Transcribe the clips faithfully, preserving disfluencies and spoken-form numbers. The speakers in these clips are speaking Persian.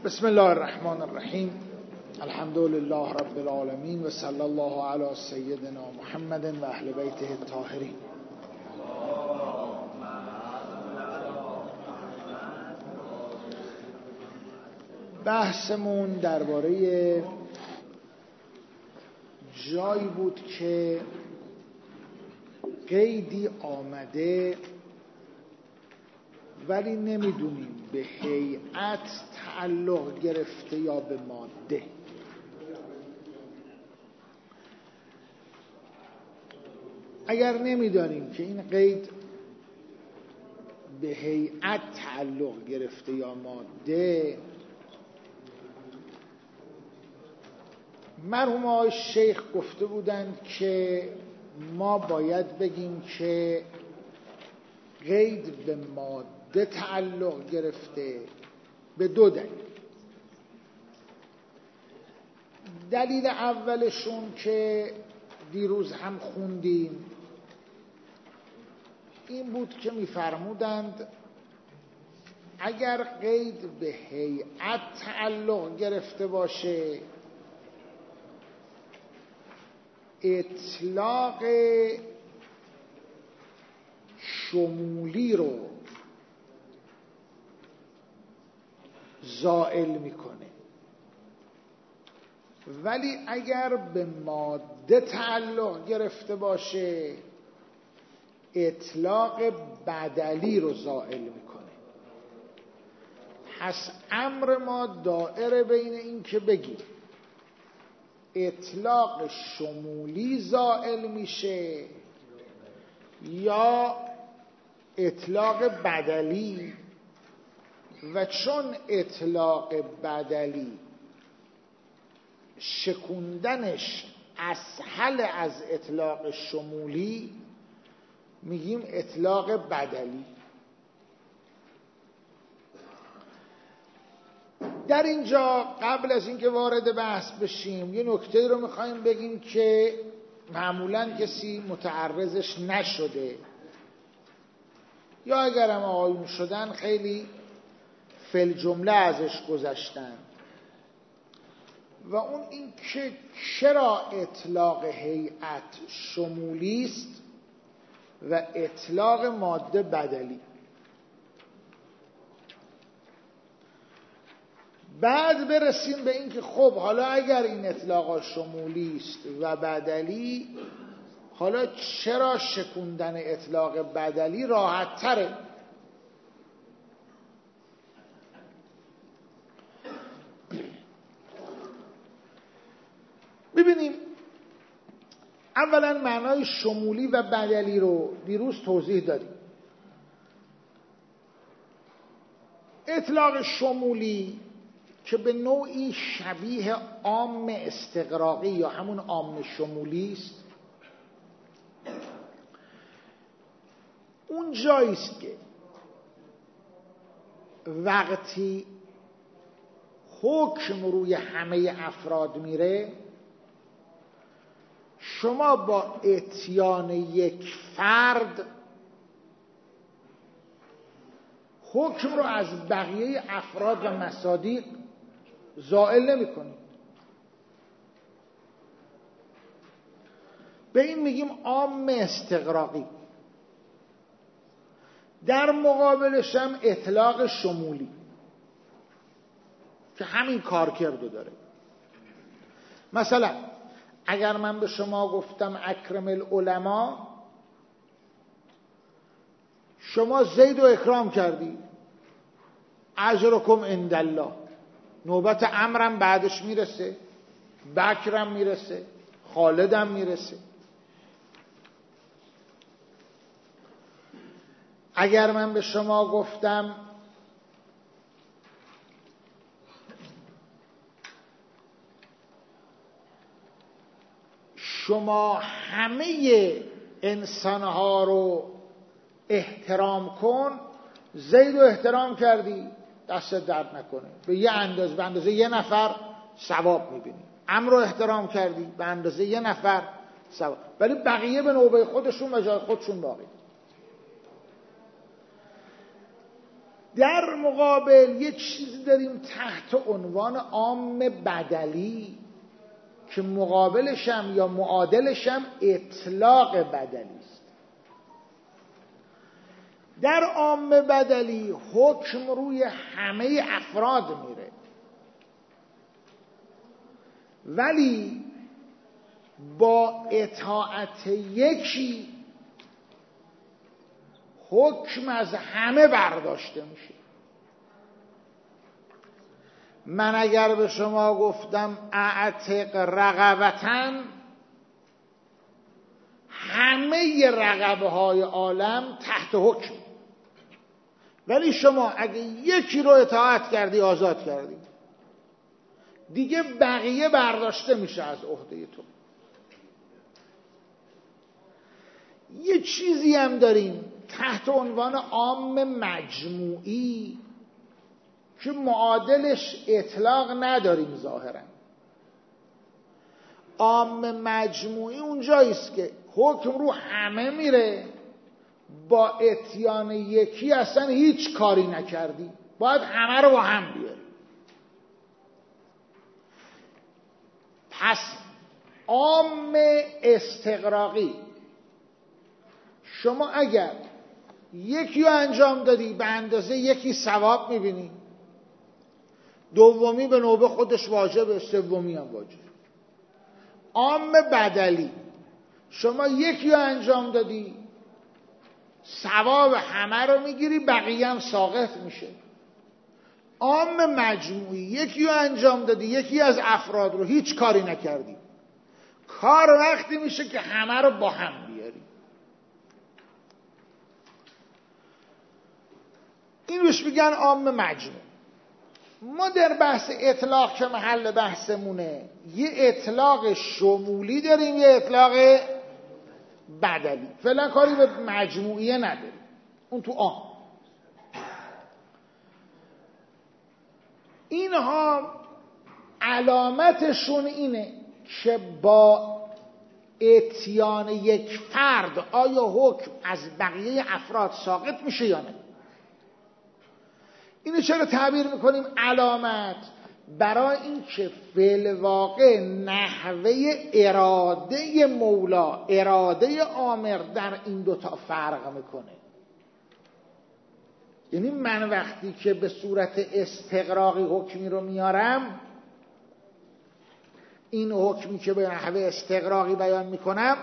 بسم الله الرحمن الرحیم. الحمد لله رب العالمین و صلی الله علی سیدنا محمد و اهل بیته الطاهرین. بحثمون درباره جایی بود که قیدی آمده ولی نمیدونیم به هیئت تعلق گرفته یا به ماده. اگر نمیدانیم که این قید به هیئت تعلق گرفته یا ماده، مرحوم آقای شیخ گفته بودند که ما باید بگیم که قید به ماده تعلق گرفته به دو دلیل. دلیل اولشون که دیروز هم خوندیم این بود که می‌فرمودند اگر قید به هیئت تعلق گرفته باشه، اطلاق شمولی رو زائل میکنه، ولی اگر به ماده تعلق گرفته باشه اطلاق بدلی رو زائل میکنه. پس امر ما دائره بین این که بگیم اطلاق شمولی زائل میشه یا اطلاق بدلی، و چون اطلاق بدلی شکوندنش اسهل از اطلاق شمولی میگیم اطلاق بدلی. در اینجا قبل از اینکه وارد بحث بشیم یه نکته رو میخوایم بگیم که معمولاً کسی متعرضش نشده یا اگرم آقایون شدن خیلی فل جمله ازش گذشتن، و اون این که چرا اطلاق هیئت شمولی است و اطلاق ماده بدلی. بعد برسیم به این که خب حالا اگر این اطلاق شمولی است و بدلی، حالا چرا شکوندن اطلاق بدلی راحت تره؟ ببینیم اولا معنای شمولی و بدلی رو دیروز توضیح دادیم. اطلاق شمولی که به نوعی شبیه عام استغراقی یا همون عام شمولی است، اون جایی است که وقتی حکم روی همه افراد میره، شما با اتیان یک فرد حکم رو از بقیه افراد و مصادیق زائل نمی کنید. به این میگیم عام استغراقی. در مقابلش هم اطلاق شمولی که همین کارکردو داره. مثلا اگر من به شما گفتم اکرم العلماء، شما زید رو اکرام کردی، اجرکم عند الله، نوبت عمرم بعدش میرسه، بکرم میرسه، خالدم میرسه. اگر من به شما گفتم شما همه انسانها رو احترام کن، زید رو احترام کردی، دست درد نکنه، به یه اندازه به اندازه یه نفر ثواب میبینی. عمرو رو احترام کردی، به اندازه یه نفر ثواب، ولی بقیه به نوبه خودشون و جای خودشون باقی. در مقابل یه چیزی داریم تحت عنوان عام بدلی که مقابلشم یا معادلشم اطلاق بدلی است. در عام بدلی حکم روی همه افراد میره، ولی با اطاعت یکی حکم از همه برداشته میشه. من اگر به شما گفتم اعتق رقبتن، همه رقبه های عالم تحت حکم، ولی شما اگه یکی رو اطاعت کردی آزاد کردی، دیگه بقیه برداشته میشه از عهده تو. یه چیزی هم داریم تحت عنوان عام مجموعی که معادلش اطلاق نداریم ظاهرا. عام مجموعی اونجاییست که حکم رو همه میره، با اتیان یکی اصلا هیچ کاری نکردی، باید همه رو با هم بیاری. پس عام استغراقی، شما اگر یکی رو انجام دادی به اندازه یکی ثواب میبینی، دومی به نوبه خودش واجبه، سومی هم واجب. عام بدلی، شما یکی رو انجام دادی ثواب همه رو میگیری، بقیه هم ساقط میشه. عام مجموعی، یکی رو انجام دادی یکی از افراد رو هیچ کاری نکردی، کار وقتی میشه که همه رو با هم بیاری. این روش میگن عام مجموع. ما در بحث اطلاق که محل بحثمونه، یه اطلاق شمولی داریم، یه اطلاق بدلی. فعلا کاری به مجموعیه نداریم، اون تو عام. اینها علامتشون اینه که با اتیان یک فرد آیا حکم از بقیه افراد ساقط میشه یا نه. اینو چرا تعبیر میکنیم علامت؟ برای این که فی الواقع نحوه اراده مولا، اراده آمر در این دوتا فرق میکنه. یعنی من وقتی که به صورت استقراقی حکمی رو میارم، این حکمی که به نحوه استقراقی بیان میکنم،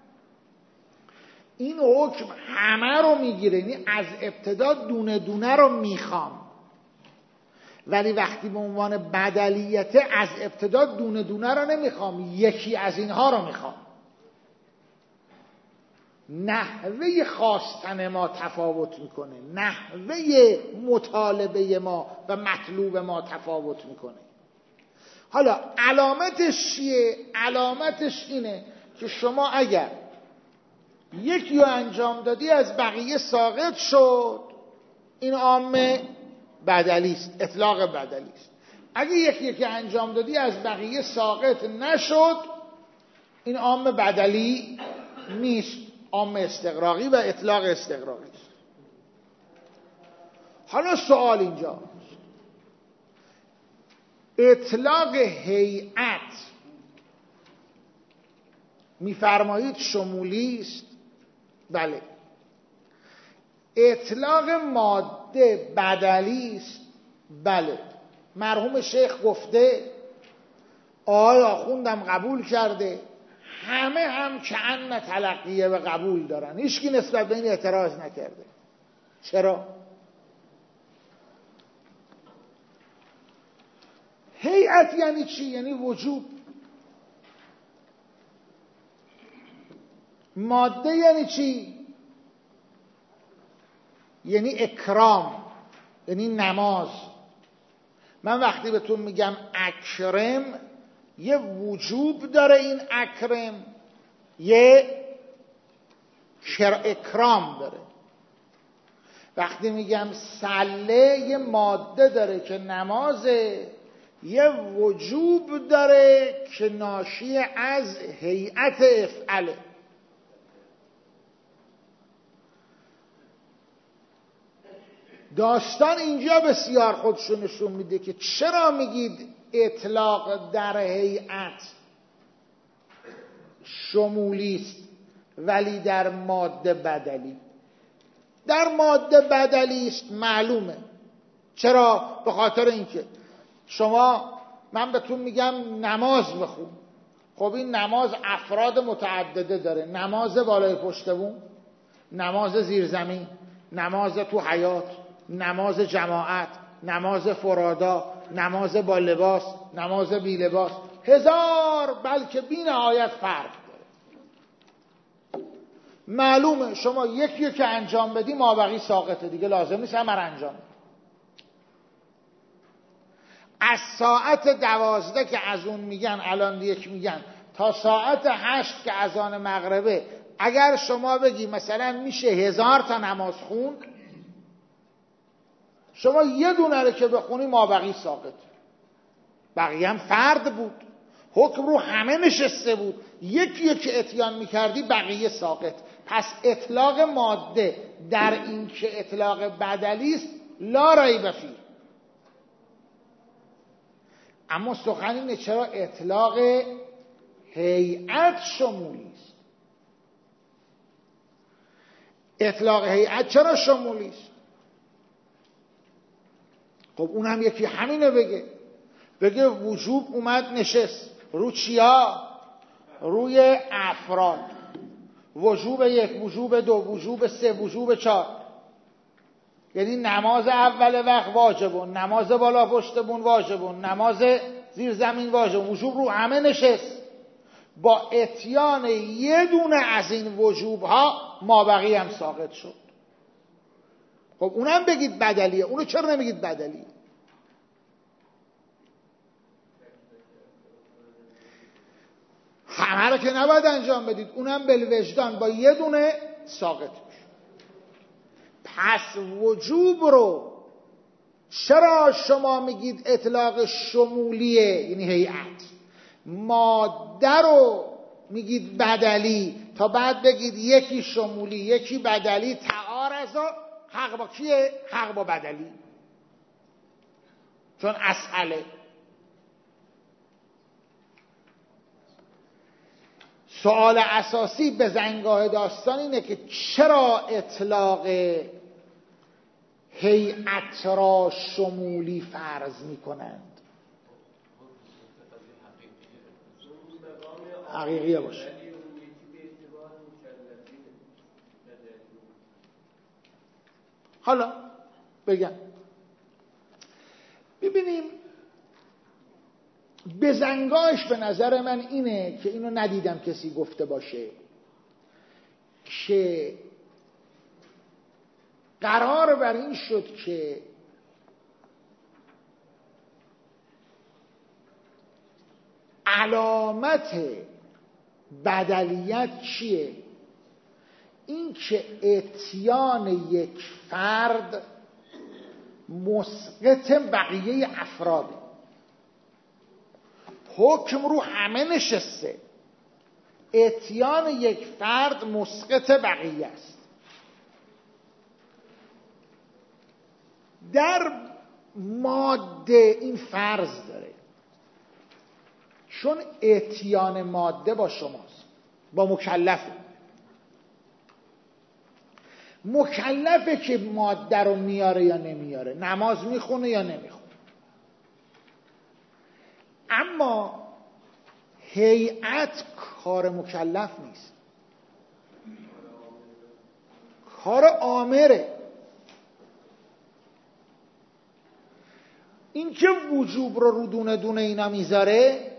این حکم همه رو میگیره، یعنی از ابتدا دونه دونه رو میخوام. ولی وقتی به عنوان بدلیت، از ابتدا دونه دونه رو نمیخوام، یکی از اینها رو میخوام. نحوه خواستن ما تفاوت میکنه، نحوه مطالبه ما و مطلوب ما تفاوت میکنه. حالا علامتش چیه؟ علامتش اینه که شما اگر یکی رو انجام دادی از بقیه ساقط شد، این عامه بدلی است، اطلاق بدلی است. اگه یکی یکی انجام دادی از بقیه ساقط نشد، این عام بدلی نیست، عام استقراقی و اطلاق استقراقی است. حالا سوال اینجا، اطلاق هیئت میفرمایید شمولی است؟ بله. اطلاق ماده بدلی است؟ بله. مرحوم شیخ گفته آقای آخوندم قبول کرده، همه هم کأن تلقیه و قبول دارن، هیچکی نسبت به این اعتراض نکرده. چرا؟ هیئت یعنی چی؟ یعنی وجوب. ماده یعنی چی؟ یعنی اکرام، یعنی نماز. من وقتی بهتون میگم اکرم، یه وجوب داره این اکرم، یه اکرام داره. وقتی میگم صله، یه ماده داره که نمازه، یه وجوب داره که ناشی از هیئت افعله. داستان اینجا بسیار خودشو نشون میده که چرا میگید اطلاق در هیئت شمولی است ولی در ماده بدلی. در ماده بدلی است معلومه. چرا؟ به خاطر اینکه شما، من بهتون میگم نماز بخون، خب این نماز افراد متعدده داره، نماز بالای پشت بوم، نماز زیرزمین، نماز تو حیاط، نماز جماعت، نماز فرادا، نماز با لباس، نماز بی لباس، هزار بلکه بی نهایت فرق داره. معلومه شما یکی که انجام بدی مابقی ساقطه دیگه، لازم نیست همه رو انجام بدی. از ساعت دوازده که از اون میگن الان یک میگن تا ساعت هشت که اذان مغربه، اگر شما بگی مثلا میشه هزار تا نماز خون، شما یه دونه رو که بخونی مابقی ساقط، بقیه هم فرد بود، حکم رو همه نشسته بود، یکی یکی که اتیان میکردی بقیه ساقط. پس اطلاق ماده در این که اطلاق بدلی است لا ریب فیه. اما سخن اینه چرا اطلاق هیئت شمولی است. اطلاق هیئت چرا شمولی است؟ خب اون هم یکی همینه بگه، بگه وجوب اومد نشست رو چیا؟ روی افراد. وجوب یک، وجوب دو، وجوب سه، وجوب چهار. یعنی نماز اول وقت واجبون، نماز بالا پشت بون واجبون، نماز زیر زمین واجبون، وجوب رو همه نشست. با اتیان یه دونه از این وجوب ها مابقی هم ساقط شد. خب اونم بگید بدلیه، اونو چرا نمیگید بدلیه؟ همه رو که نباید انجام بدید، اونم بالوجدان با یه دونه ساقط میشه. پس وجوب رو چرا شما میگید اطلاق شمولیه، یعنی هیئت، ماده رو میگید بدلی، تا بعد بگید یکی شمولی یکی بدلی، تعارضا حق با کیه؟ حق با بدلی، چون اسهله. سوال اساسی به زنگاه داستان اینه که چرا اطلاق هیئت را شمولی فرض میکنند؟ حقیقیه باشه. حالا بگم ببینیم، بزنگاهش به نظر من اینه که اینو ندیدم کسی گفته باشه که قرار بر این شد که علامت بدلیت چیه؟ این که اتیان یک فرد مسقط بقیه افراده. حکم رو همه نشسته، اتیان یک فرد مسقط بقیه است. در ماده این فرض داره، چون اتیان ماده با شماست، با مکلفه. مکلفه که ماده رو میاره یا نمیاره، نماز میخونه یا نمیخونه. اما هیئت کار مکلف نیست، کار آمره. این که وجوب رو رو دونه دونه اینا میذاره،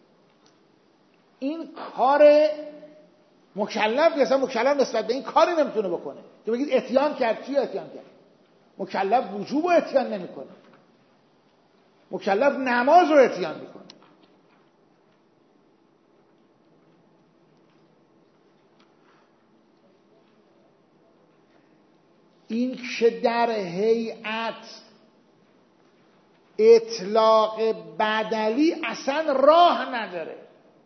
این کار مکلف، اصلا مکلف نسبت به این کاری نمیتونه بکنه که بگید اتیان کرد. چی اتیان کرد؟ مکلف وجوب رو اتیان نمیکنه، مکلف نماز رو اتیان میکنه. این که در هیئت اطلاق بدلی اصلا راه نداره،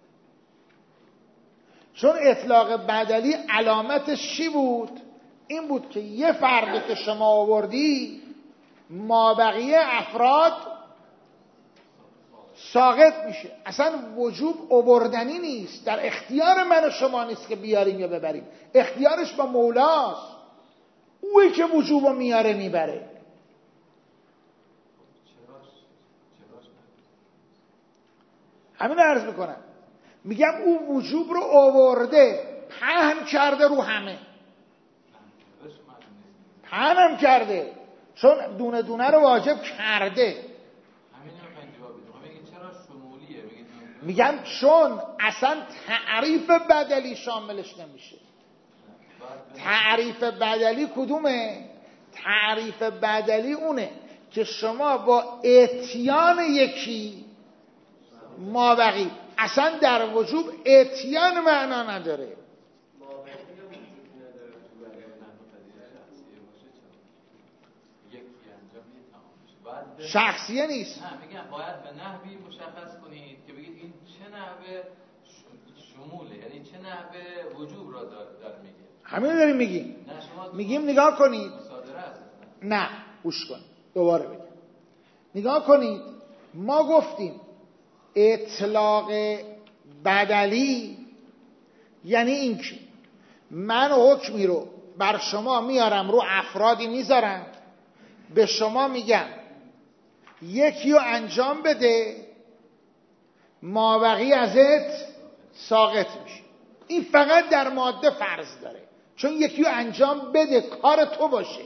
چون اطلاق بدلی علامتش چی بود؟ این بود که یه فرد که شما آوردی مابقی افراد ساقط میشه. اصلا وجوب آوردنی نیست، در اختیار من و شما نیست که بیاریم یا ببریم، اختیارش با مولاست، اوی که وجوب میاره میبره. همین عرض میکنم، میگم او وجوب رو آورده، پهن کرده رو همه، پهنم کرده، چون دونه دونه رو واجب کرده. میگم چون اصلا تعریف بدلی شاملش نمیشه. تعریف بدلی کدومه؟ تعریف بدلی اونه که شما با اتیان یکی مابقی، اصلا در وجوب اتیان معنا نداره. شخصیه نیست. نه میگم باید به نحوی مشخص کنید که بگید این چه نحوه شموله، یعنی چه نحوه وجوب را داره میگه. همین داریم میگیم. میگیم نگاه کنید. نه گوش کن دوباره بگم. نگاه کنید، ما گفتیم اطلاق بدلی یعنی این که من حکمی رو بر شما میارم، رو افرادی میذارم، به شما میگم یکی رو انجام بده، مابقی ازت ساقط میشه. این فقط در ماده فرض داره، چون یکی رو انجام بده کار تو باشه.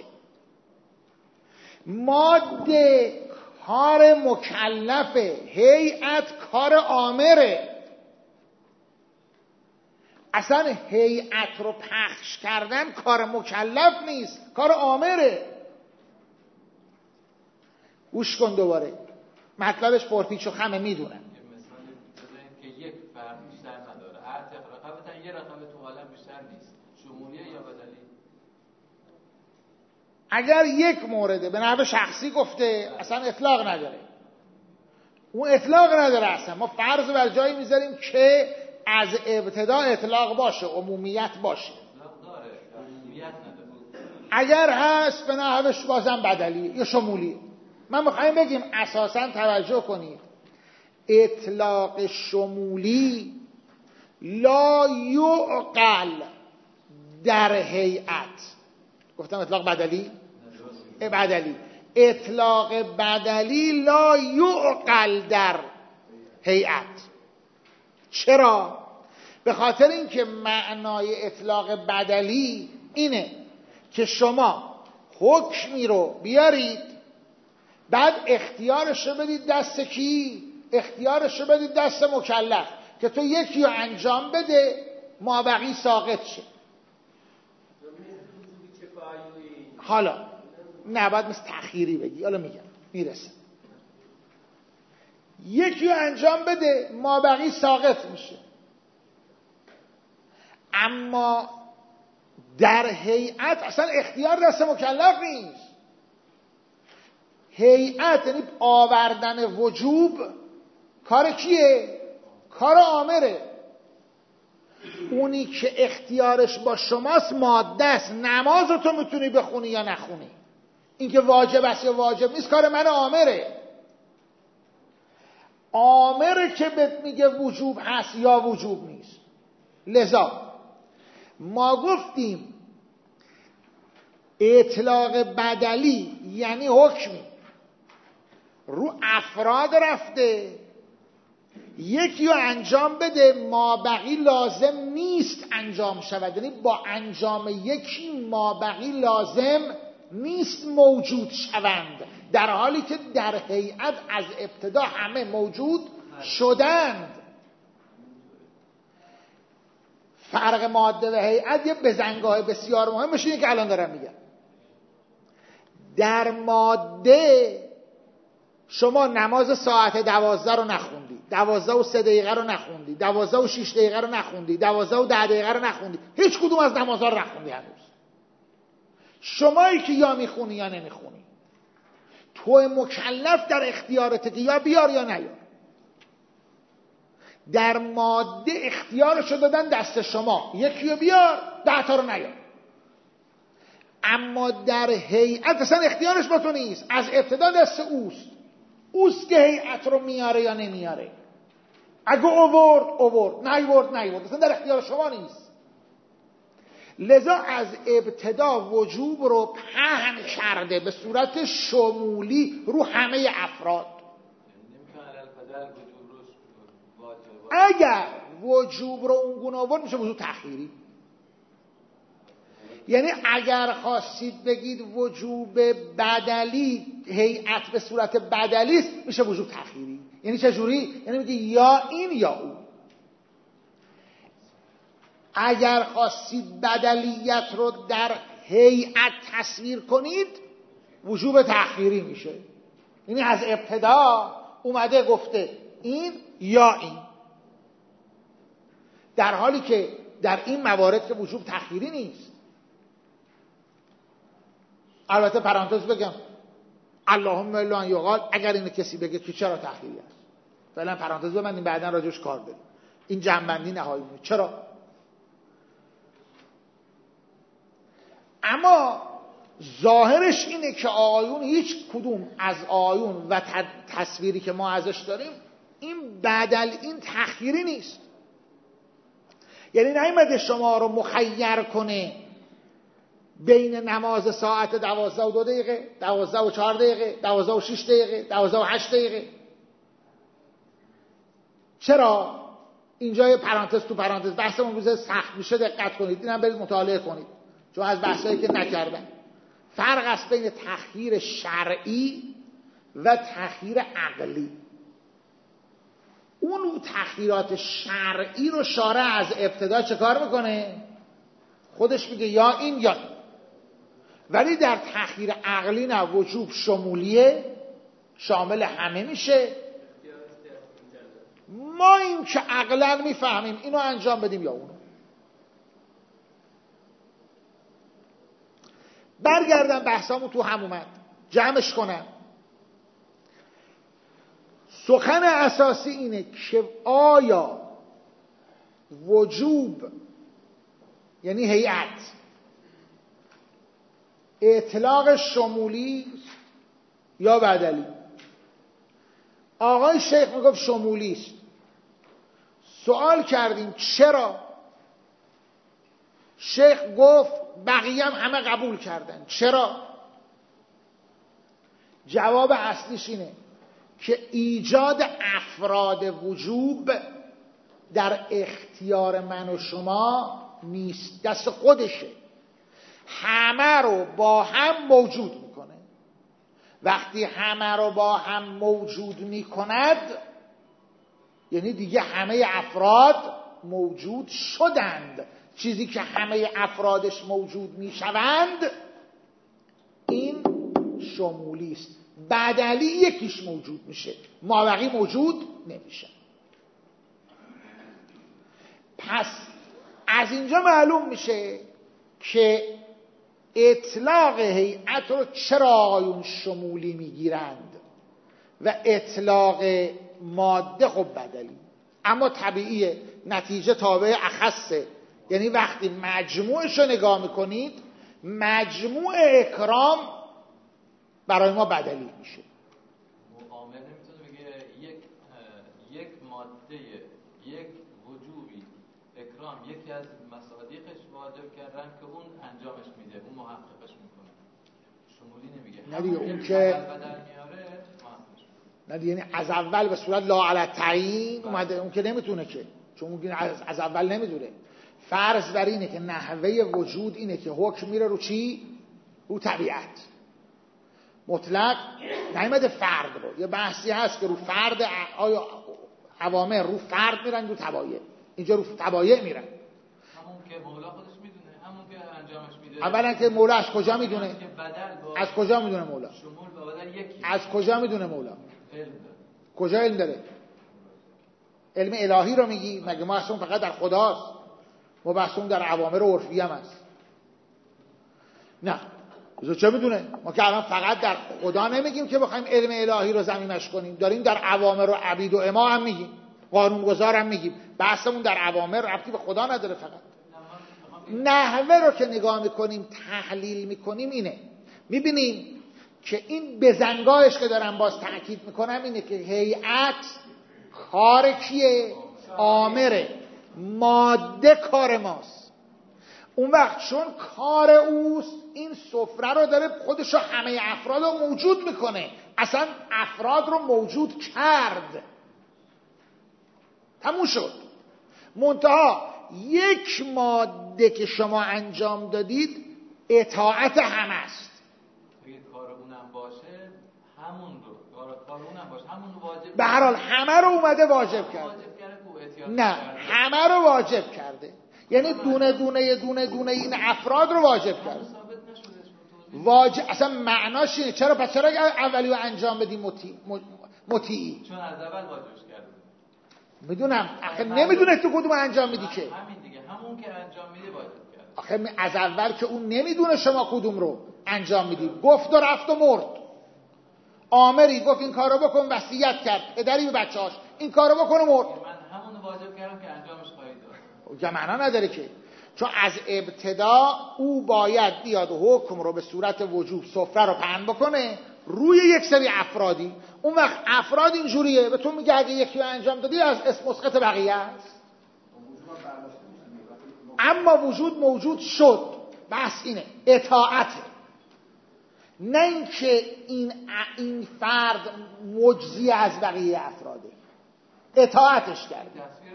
ماده کار مکلفه، هیئت کار آمره. اصلا هیئت رو پخش کردن کار مکلف نیست، کار آمره. گوش کن دوباره، مطلبش پرپیچ و خمه میدونم. مثال بزنید که یک فرد بیشتر نداره، هر رقابتن یه رقابت تو عالم بیشتر نیست، شمولیه یا بدلی؟ اگر یک مورده به نحو شخصی گفته اصلا اطلاق نداره، اون اطلاق نداره اصلا. ما فرض بر جایی میذاریم که از ابتدا اطلاق باشه، عمومیت باشه. اطلاق داره، عمومیت نداره. اگر هست به نحوش بازم بدلی یا شمولی. من میخوایم بگیم اساساً توجه کنید، اطلاق شمولی لا یعقل در هیئت. گفتم اطلاق بدلی؟ بدلی. اطلاق بدلی لا یعقل در هیئت. چرا؟ به خاطر اینکه معنای اطلاق بدلی اینه که شما حکمی رو بیارید، بعد اختیارش رو بدید دست کی؟ اختیارش رو بدید دست مکلف که تو یکی رو انجام بده، مابقی ساقط شه. حالا نه باید مثل تأخیری بگی، حالا میگم میرسه. یکی رو انجام بده، مابقی ساقط میشه. اما در هیئت اصلا اختیار دست مکلف نیست. هیئت یعنی آوردن وجوب کار کیه؟ کار آمره. اونی که اختیارش با شماست ماده است. نماز رو تو میتونی بخونی یا نخونی، این که واجب است یا واجب نیست کار من آمره. آمره که بهت میگه وجوب هست یا وجوب نیست. لذا ما گفتیم اطلاق بدلی یعنی حکمی رو افراد رفته، یکی رو انجام بده، مابقی لازم نیست انجام شود. یعنی با انجام یکی مابقی لازم نیست موجود شوند، در حالی که در هیئت از ابتدا همه موجود شدند. فرق ماده و هیئت یه بزنگاه بسیار مهمش اینه که الان دارم میگم. در ماده شما نماز ساعت دوازده رو نخوندی، دوازده و سه دقیقه رو نخوندی، دوازده و شیش دقیقه رو نخوندی، دوازده و ده دقیقه رو نخوندی، هیچ کدوم از نمازها رو نخوندی هنوز. شمایی که یا میخونی یا نمیخونی، تو مکلف در اختیارته که یا بیار یا نیار. در ماده اختیارشو دادن دست شما، یکی رو بیار ده تا رو نیار. اما در هیئت اصلا اختیارش با تو نیست، از ابتدا دست اوست، اوست که هیئت رو میاره یا نمیاره. اگه اوورد اوورد، نیورد نیورد، اصلا در اختیار شما نیست. لذا از ابتدا وجوب رو پهن کرده به صورت شمولی رو همه افراد. اگر وجوب رو اونگونه آورد میشه وجوب تأخیری. یعنی اگر خواستید بگید وجوب بدلی هیئت به صورت بدلی است، میشه وجوب تأخیری. یعنی چه جوری؟ یعنی میگه یا این یا اون. اگر خواستید بدلیت رو در هیئت تصویر کنید، وجوب تأخیری میشه. یعنی از ابتدا اومده گفته این یا این، در حالی که در این موارد که وجوب تأخیری نیست. البته پرانتز بگم اللهم الا ان یقال، اگر اینو کسی بگه که چرا تأخیری است، فعلا پرانتز ببندیم، بعداً راجعش کار داریم. این جنبندی نهایی بود. چرا؟ اما ظاهرش اینه که آیون هیچ کدوم از آیون و تصویری که ما ازش داریم این بدل، این تأخیری نیست. یعنی نیامده شما رو مخیر کنه بین نماز ساعت دوازده و دو دقیقه، دوازده و چهار دقیقه، دوازده و شش دقیقه، دوازده و هشت دقیقه. چرا؟ اینجا یه پرانتز تو پرانتز، بحثمون روز سخت میشه، دقت کنید، اینم برید مطالعه کنید، چون از بحثایی که نکردم. فرق است بین تأخیر شرعی و تأخیر عقلی. اون تأخیرات شرعی رو شارع از ابتدا چه کار میکنه؟ خودش میگه یا این یا این. ولی در تأخیر عقلی نه، وجوب شمولیه، شامل همه میشه. ما این که عقلا میفهمیم اینو انجام بدیم یا اونو. برگردم بحثامو تو هم اومد، جمعش کنم. سخن اساسی اینه که آیا وجوب یعنی هیئت اطلاق شمولی یا بدلی؟ آقای شیخ میگفت شمولی است. سوال کردیم چرا؟ شیخ گفت بقیه هم همه قبول کردن. چرا؟ جواب اصلیش اینه که ایجاد افراد وجوب در اختیار من و شما نیست، دست خودشه. همه رو با هم موجود میکنه. وقتی همه رو با هم موجود میکند یعنی دیگه همه افراد موجود شدند. چیزی که همه افرادش موجود میشوند این شمولی است. بدلی یکیش موجود میشه، مابقی موجود نمیشه. پس از اینجا معلوم میشه که اطلاق هیئت رو چرا آیون شمولی میگیرند و اطلاق ماده خب بدلی. اما طبیعیه نتیجه تابع اخصه. یعنی وقتی مجموعش رو نگاه میکنید مجموع اکرام برای ما بدلی میشه. مقامل نمیتونه بگه یک یک ماده، یک وجوبی اکرام یکی از مصادیقش واجب کردن که اون انجامش میده، اون محققش میکنه، شمولی نمیگه. نه دیگه اون که بدل میاره نه دیگه، یعنی از اول به صورت لا علی تعیین اومده، اون که نمیتونه که، چون اون از, از اول نمیدونه. فرض بر اینه که نحوه وجود اینه که حکم میره رو چی؟ رو طبیعت مطلق، نیامده فرد رو. یه بحثی هست که رو فرد، آیا اوامر رو فرد میرن رو طبایع؟ اینجا رو طبایع میرن. همون که مولا خودش میدونه، همون که انجامش میده. اولا که مولا از کجا میدونه؟ از کجا میدونه مولا؟ شمول با بدل یکی. از کجا میدونه مولا؟ علم داره. کجا علم داره؟ علم الهی رو میگی؟ مگه ما اصلا فقط در خداست؟ ما بحثمون در اوامر عرفی هم هست. نه بذار چه میدونه؟ ما که الان فقط در خدا نمیگیم که بخوایم علم الهی رو ضمیمش کنیم، داریم در اوامر و عبید و اما هم میگیم، قانونگذار هم میگیم. بحثمون در اوامر ربطی به خدا نداره. فقط من نحوه رو که نگاه میکنیم تحلیل میکنیم اینه، میبینیم که این بزنگاهش که دارم باز تأکید میکنم اینه که هیئت کار کیه؟ آمره، ماده کار ماست. اون وقت چون کار اوست این سفره رو داره خودش رو همه افراد رو موجود میکنه، اصلا افراد رو موجود کرد، تموم شد. منتها یک ماده که شما انجام دادید اطاعت همه است. اگه کار اونم باشه همون رو کار کار اونم باشه همون واجب، به هر حال همه رو اومده واجب کرده. نه، همه رو واجب کرده، یعنی دونه دونه دونه دونه این افراد رو واجب کرده. واجب اصلا معناش اینه. چرا پس چرا اولی رو انجام بدی مطیع مطیعی؟ چون از اول واجبش کرده. میدونم، آخه نمیدونه تو کدوم انجام میدی که. همین دیگه، همون که انجام میده واجب کرده. آخه از اول که اون نمیدونه شما کدوم رو انجام میدی، گفت و رفت و مرد. آمری گفت این کارو بکن، وصیت کرد پدری به بچه‌هاش این کارو بکن و مرد. من همون واجب کردم که انجامش خواهید داد. که معنا نداره که، چون از ابتدا او باید بیاد و حکم رو به صورت وجوب سفره رو پهن بکنه روی یک سری افرادی. اون وقت افراد اینجوریه، به تو میگه اگه یکی رو انجام دادی از اسم مسقط بقیه است. اما وجود موجود شد، بس اینه اطاعته، نه اینکه این این فرد مجزی از بقیه افراده، اطاعتش کرد.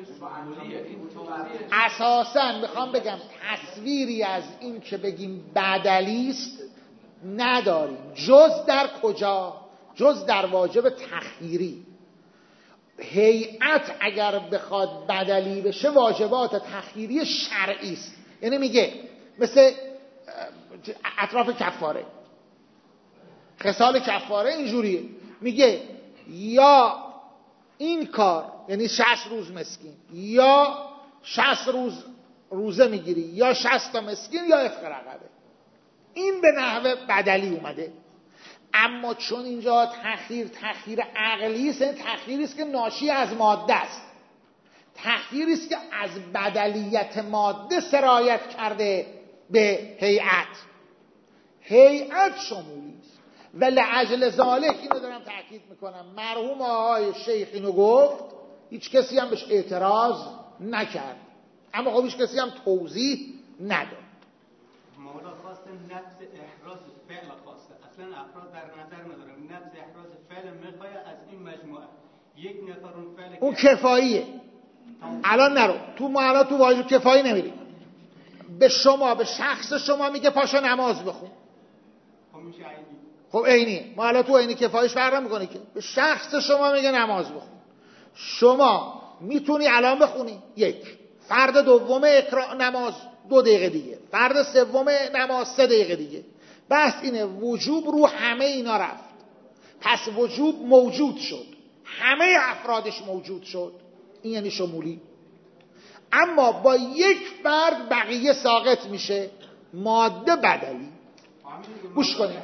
اساساً میخوام بگم تصویری از این که بگیم بدلی است نداریم، جز در کجا؟ جز در واجب تخییری. هیئت اگر بخواد بدلی بشه واجبات تخییری شرعی است، یعنی میگه مثل اطراف کفاره، خصال کفاره اینجوریه، میگه یا این کار یعنی شصت روز مسکین، یا شصت روز روزه میگیری، یا شصت تا مسکین، یا عتق رقبه. این به نحو بدلی اومده. اما چون اینجا تخییر تخییر عقلی است، تخییری است که ناشی از ماده است، تخییری است که از بدلیت ماده سرایت کرده به هیئت. هیئت شمولی است و لعجل ذالک اینو دارم تاکید میکنم، مرحوم آقای شیخ اینو گفت، هیچ کسی هم بهش اعتراض نکرد، اما خب هیچ کسی هم توضیح نداد. مولا خواسته نفس احراز فعل خواسته، اصلا افراد در نظر ندارم، نفس احراز فعل میخواد از این مجموعه یک نفر اون فعل اون کفاییه. الان نرو تو ما الان تو واجب کفایی نمیریم، به شما به شخص شما میگه پاشا نماز بخون، خب میشه عینی. خب عینی، ما الان تو عینی کفاییش فرق میکنه که به شخص شما میگه نماز بخون. شما میتونی الان بخونی، یک فرد دوم اقرا نماز دو دقیقه دیگه، فرد سوم نماز سه دقیقه دیگه. بس اینه وجوب رو همه اینا رفت، پس وجوب موجود شد، همه افرادش موجود شد، این یعنی شمولی. اما با یک فرد بقیه ساقط میشه، ماده بدلی. گوش کنید،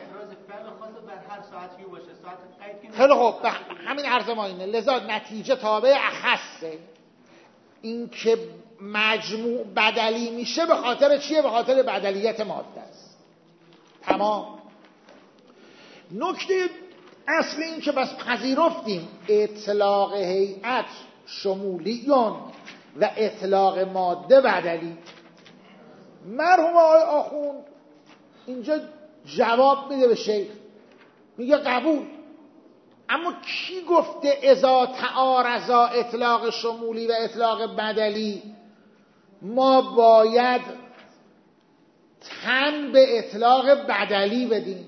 خیلی خوب، همین عرض ما اینه، لذا نتیجه تابع اخصه. این که مجموع بدلی میشه به خاطر چیه؟ به خاطر بدلیت ماده است. تمام. نکته اصل این که بس پذیرفتیم اطلاق هیئت شمولیون و اطلاق ماده بدلی. مرحوم آقای آخوند اینجا جواب میده به شیخ، میگه قبول، اما کی گفته اذا تعارضا اطلاق شمولی و اطلاق بدلی ما باید تن به اطلاق بدلی بدیم؟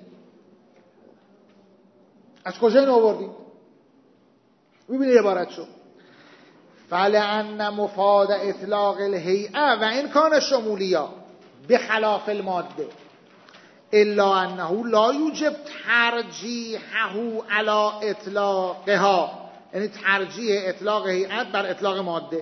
از کجا این آوردیم؟ ببینید عبارت شو، فلأن مفاد اطلاق الهیئه و این کان شمولیا بخلاف الماده الا انه لا یوجب ترجیحه علی اطلاقها، یعنی ترجیح اطلاق هیئت بر اطلاق ماده،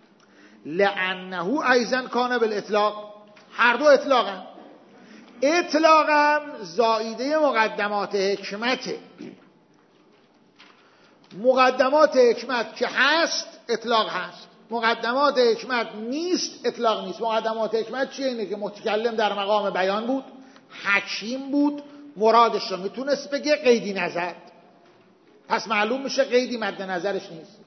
لانه ایضا کان بالاطلاق، هر دو اطلاقن. اطلاقم زائیده مقدمات حکمته، مقدمات حکمت که هست اطلاق هست. مقدمات حکمت نیست اطلاق نیست. مقدمات حکمت چیه؟ اینه که متکلم در مقام بیان بود، حکیم بود، مرادش رو میتونست بگه، قیدی نزد، پس معلوم میشه قیدی مد نظرش نیست.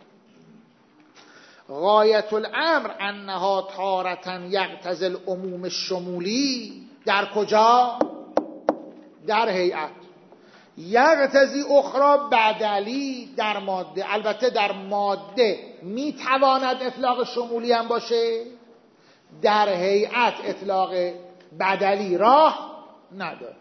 غایت الامر انها تارة یقتضی العموم الشمولی. در کجا؟ در هیئت. یقتضی اخرى بدلی در ماده. البته در ماده میتواند اطلاق شمولی هم باشه، در هیئت اطلاق بدلی راه نداره.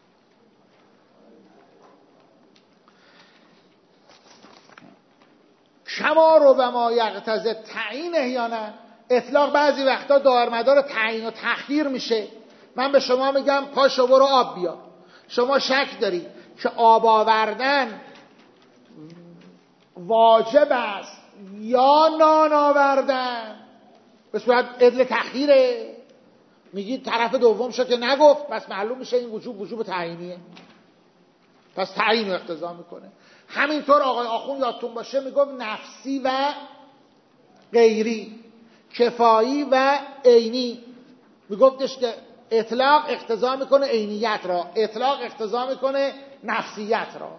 کما ربما یقتضی تعیین احیانا. اطلاق بعضی وقتا دارمدار تعیین و تخییر میشه. من به شما میگم پاشو برو آب بیار، شما شک داری که آب آوردن واجب است یا نان آوردن، به صورت عدل تخییره. میگید طرف دوم شو که نگفت، پس معلوم میشه این وجوب وجوب تعیینیه، پس تعیین رو اقتضا میکنه. همینطور آقای آخوند یادتون باشه میگفت نفسی و غیری، کفایی و عینی. میگفتش که اطلاق اقتضا میکنه عینیت را، اطلاق اقتضا میکنه نفسیت را.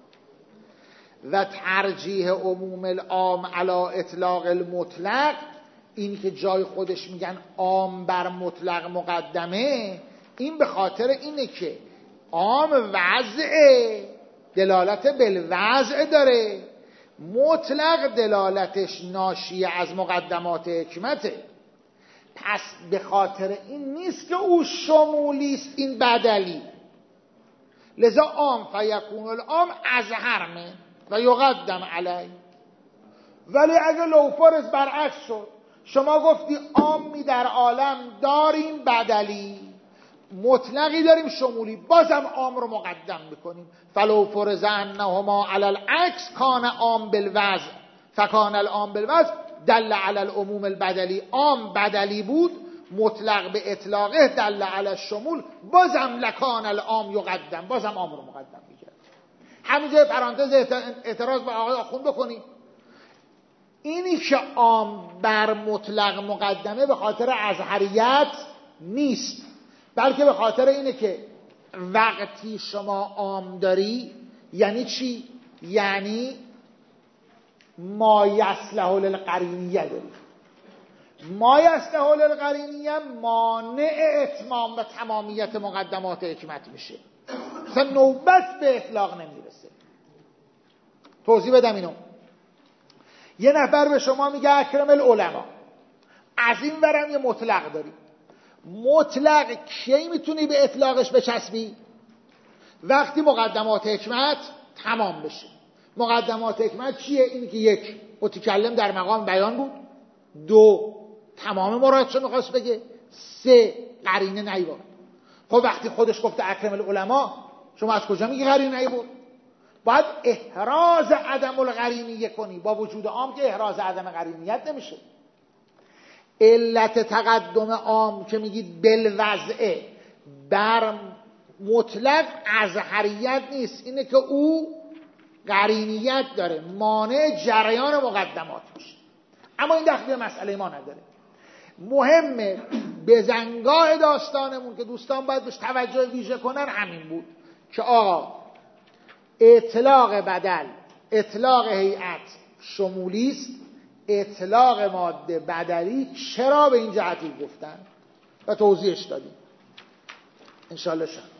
و ترجیح عموم العام علی اطلاق المطلق، این که جای خودش میگن عام بر مطلق مقدمه، این به خاطر اینه که عام وضعه، دلالت بالوضع داره، مطلق دلالتش ناشی از مقدمات حکمته. پس به خاطر این نیست که او شمولی است، این بدلی. لذا عام فیکون العام اظهر من و یقدم علی. ولی اگه لوفرز برعکس شد، شما گفتی عامی در عالم داریم بدلی، مطلقی داریم شمولی، بازم عام رو مقدم میکنیم. فلو فرض انهما علی العکس کان عام بالوضع فکان العام بالوضع دل علی العموم البدلی. عام بدلی بود، مطلق به اطلاقه دل علی الشمول، بازم لکان العام یقدم، بازم عام رو مقدم میکرد. همینجا پرانتز اعتراض به آقای آخوند بکنیم. اینی که عام بر مطلق مقدمه به خاطر ازهریت نیست، بلکه به خاطر اینه که وقتی شما عام داری یعنی چی؟ یعنی ما یصلح للقرینیه داری. ما یصلح للقرینیه مانع اتمام و تمامیت مقدمات حکمت میشه، مثلا نوبت به اطلاق نمیرسه. توضیح بدم اینو. یه نفر به شما میگه اکرم العلماء، از این ورم یه مطلق داری. مطلق کی میتونی به اطلاقش بچسبی؟ وقتی مقدمات حکمت تمام بشه. مقدمات حکمت چیه؟ این که یک، متکلم در مقام بیان بود، دو، تمام مرادشو میخواست بگه، سه، قرینه نیورد. خب وقتی خودش گفته اکرم العلماء، شما از کجا میگی قرینه نیورد؟ باید احراز عدم القرینیه کنی، با وجود عام که احراز عدم قرینیت نمیشه. علت تقدم عام که میگید بالوضع بر مطلق ازهریت نیست، اینه که او قرینیت داره، مانع جریان مقدمات میشه. اما این دخلی مسئله ما نداره. مهمه بزنگاه داستانمون که دوستان باید بهش توجه ویژه کنن همین بود که آقا اطلاق بدل، اطلاق هیئت شمولی است، اطلاق ماده بدلی چرا به این جهتی گفتن و توضیحش دادیم. انشاءالله شد.